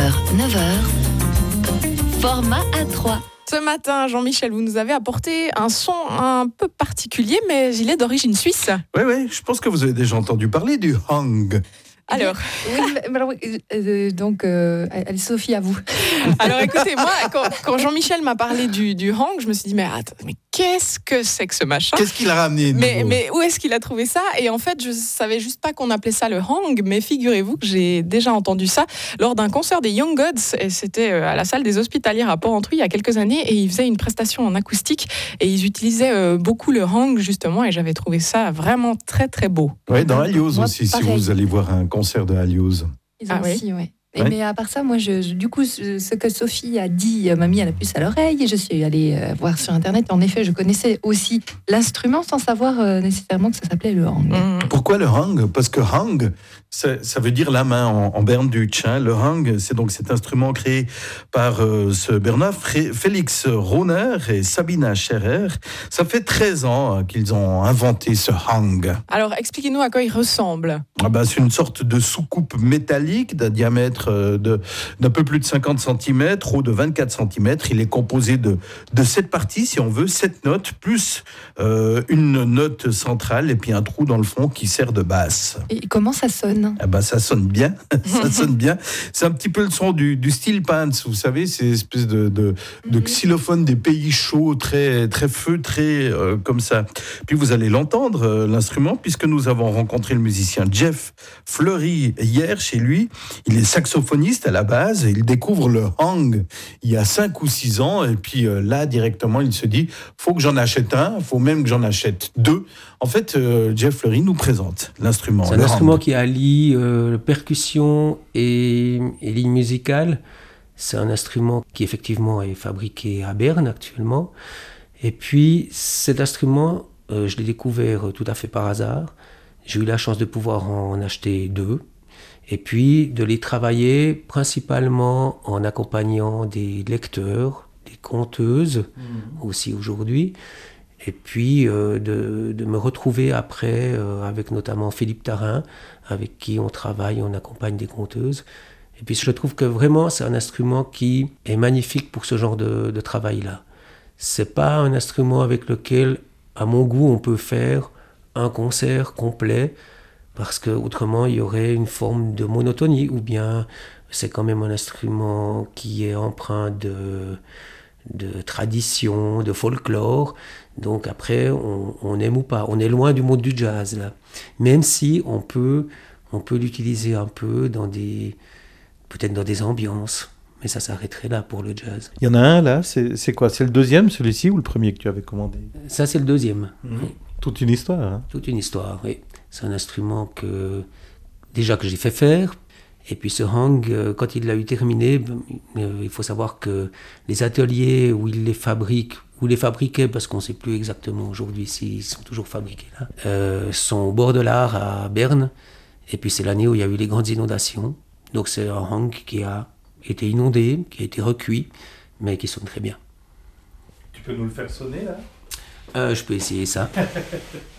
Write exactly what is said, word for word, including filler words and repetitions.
heures, neuf heures, format A trois. Ce matin, Jean-Michel, vous nous avez apporté un son un peu particulier, mais il est d'origine suisse. Oui, oui, je pense que vous avez déjà entendu parler du hang. Alors, oui, mais alors, euh, donc, euh, allez, Sophie, à vous. Alors écoutez, moi, quand, quand Jean-Michel m'a parlé du, du hang, je me suis dit, mais attends, mais qu'est-ce que c'est que ce machin ? Qu'est-ce qu'il a ramené de mais, nouveau ? mais où est-ce qu'il a trouvé ça ? Et en fait, je savais juste pas qu'on appelait ça le hang, mais figurez-vous que j'ai déjà entendu ça lors d'un concert des Young Gods, et c'était à la salle des Hospitalières à Port-Entruy il y a quelques années, et ils faisaient une prestation en acoustique, et ils utilisaient beaucoup le hang, justement, et j'avais trouvé ça vraiment très, très beau. Oui, dans Alios Moi, aussi, pareil. si vous allez voir un concert de Alios. Ils ont Ah oui. aussi, ouais. Et Ouais. Mais à part ça, moi, je, je- du coup, ce, ce que Sophie a dit euh, m'a mis à la puce à l'oreille et je suis allée euh, voir sur Internet. En effet, je connaissais aussi l'instrument sans savoir euh, nécessairement que ça s'appelait le hang. Mmh. Pourquoi le hang ? Parce que hang, ça, ça veut dire la main en, en berndeutsch. Hein. Le hang, c'est donc cet instrument créé par euh, ce Bernard Fré- Félix Rohner et Sabina Scherer. Ça fait treize ans euh, qu'ils ont inventé ce hang. Alors, expliquez-nous à quoi il ressemble. Ah bah, c'est une sorte de soucoupe métallique d'un diamètre euh, de, d'un peu plus de cinquante centimètres, haut de vingt-quatre centimètres. Il est composé de, de sept parties, si on veut, sept notes, plus euh, une note centrale et puis un trou dans le fond qui sert de basse. Et comment ça sonne ? Ah bah, ça sonne bien, ça sonne bien. C'est un petit peu le son du, du steel pans, vous savez, ces espèces de, de, de xylophones des pays chauds, très, très feutrés, euh, comme ça. Puis vous allez l'entendre, euh, l'instrument, puisque nous avons rencontré le musicien Jeff Fleury hier chez lui. Il est saxophoniste à la base et il découvre le hang il y a cinq ou six ans. Et puis euh, là, directement, il se dit, faut que j'en achète un, faut même que j'en achète deux. En fait, euh, Jeff Fleury nous présente l'instrument. C'est un le instrument hang. qui allie euh, percussion et, et ligne musicale. C'est un instrument qui effectivement est fabriqué à Berne actuellement. Et puis cet instrument, euh, je l'ai découvert tout à fait par hasard. J'ai eu la chance de pouvoir en acheter deux. Et puis de les travailler principalement en accompagnant des lecteurs, des conteuses aussi aujourd'hui. Et puis euh, de, de me retrouver après euh, avec notamment Philippe Tarin, avec qui on travaille, on accompagne des conteuses. Et puis je trouve que vraiment c'est un instrument qui est magnifique pour ce genre de, de travail-là. C'est pas un instrument avec lequel, à mon goût, on peut faire un concert complet, parce que autrement il y aurait une forme de monotonie, ou bien c'est quand même un instrument qui est empreint de, de tradition, de folklore. Donc après, on, on aime ou pas. On est loin du monde du jazz, là. Même si on peut, on peut l'utiliser un peu dans des, peut-être dans des ambiances. Mais ça s'arrêterait là pour le jazz. Il y en a un là, c'est, c'est quoi ? C'est le deuxième, celui-ci, ou le premier que tu avais commandé ? Ça, c'est le deuxième. Mhm. Oui. Toute une histoire. Hein. Toute une histoire, oui. C'est un instrument que, déjà que j'ai fait faire. Et puis ce hang, euh, quand il l'a eu terminé, euh, il faut savoir que les ateliers où il les fabrique, ou les fabriquait, parce qu'on ne sait plus exactement aujourd'hui s'ils sont toujours fabriqués là, euh, sont au bord de l'Ar à Berne. Et puis c'est l'année où il y a eu les grandes inondations. Donc c'est un hang qui a été inondé, qui a été recuit, mais qui sonne très bien. Tu peux nous le faire sonner là ? Euh, je peux essayer ça.